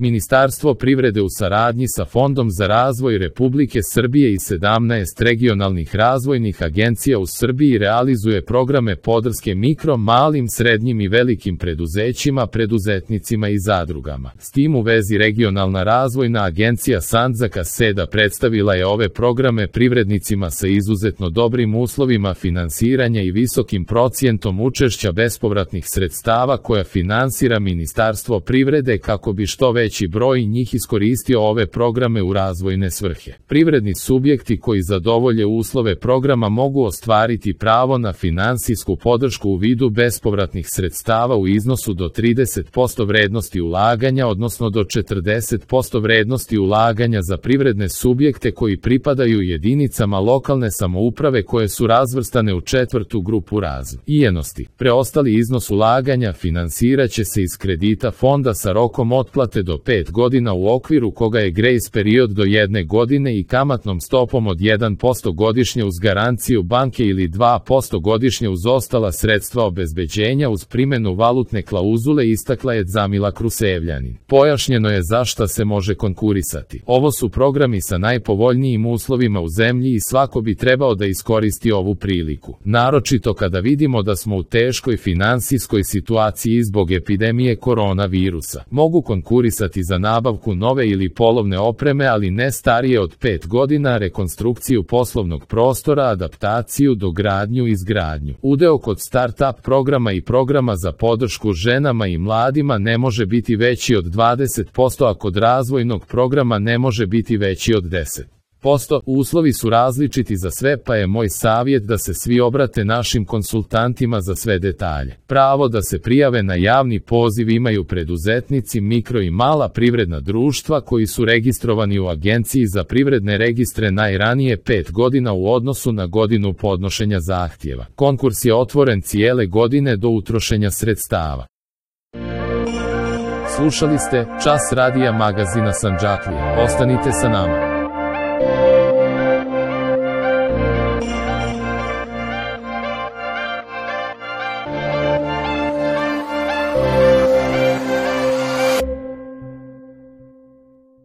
Ministarstvo privrede u saradnji sa Fondom za razvoj Republike Srbije i 17 regionalnih razvojnih agencija u Srbiji realizuje programe podrške mikro, malim, srednjim i velikim preduzećima, preduzetnicima i zadrugama. S tim u vezi Regionalna razvojna agencija Sandžaka SEDA predstavila je ove programe privrednicima sa izuzetno dobrim uslovima finansiranja i visokim procentom učešća bespovratnih sredstava koja finansira Ministarstvo privrede kako bi što veći broj njih iskoristio ove programe u razvojne svrhe. Privredni subjekti koji zadovolje uslove programa mogu ostvariti pravo na finansijsku podršku u vidu bespovratnih sredstava u iznosu do 30% vrednosti ulaganja, odnosno do 40% vrednosti ulaganja za privredne subjekte koji pripadaju jedinicama lokalne samouprave koje su razvrstane u četvrtu grupu razvijenosti. Preostali iznos ulaganja finansiraće se iz kredita fonda sa rokom otplate do 5 godina u okviru koga je grace period do 1 godine i kamatnom stopom od 1% godišnje uz garanciju banke ili 2% godišnje uz ostala sredstva obezbeđenja uz primjenu valutne klauzule, istakla je Zamila Krusevljanin. Pojašnjeno je za šta se može konkurisati. Ovo su programi sa najpovoljnijim uslovima u zemlji i svako bi trebao da iskoristi ovu priliku. Naročito kada vidimo da smo u teškoj finansijskoj situaciji zbog epidemije koronavirusa. Mogu konkurisati za nabavku nove ili polovne opreme, ali ne starije od 5 godina, rekonstrukciju poslovnog prostora, adaptaciju, dogradnju i izgradnju. Udeo kod start-up programa i programa za podršku ženama i mladima ne može biti veći od 20%, a kod razvojnog programa ne može biti veći od 10%. Uslovi su različiti za sve, pa je moj savjet da se svi obrate našim konsultantima za sve detalje. Pravo da se prijave na javni poziv imaju preduzetnici, mikro i mala privredna društva koji su registrovani u Agenciji za privredne registre najranije 5 godina u odnosu na godinu podnošenja zahtjeva. Konkurs je otvoren cijele godine do utrošenja sredstava. Slušali ste Čas radija magazina Sandžaklija. Ostanite sa nama.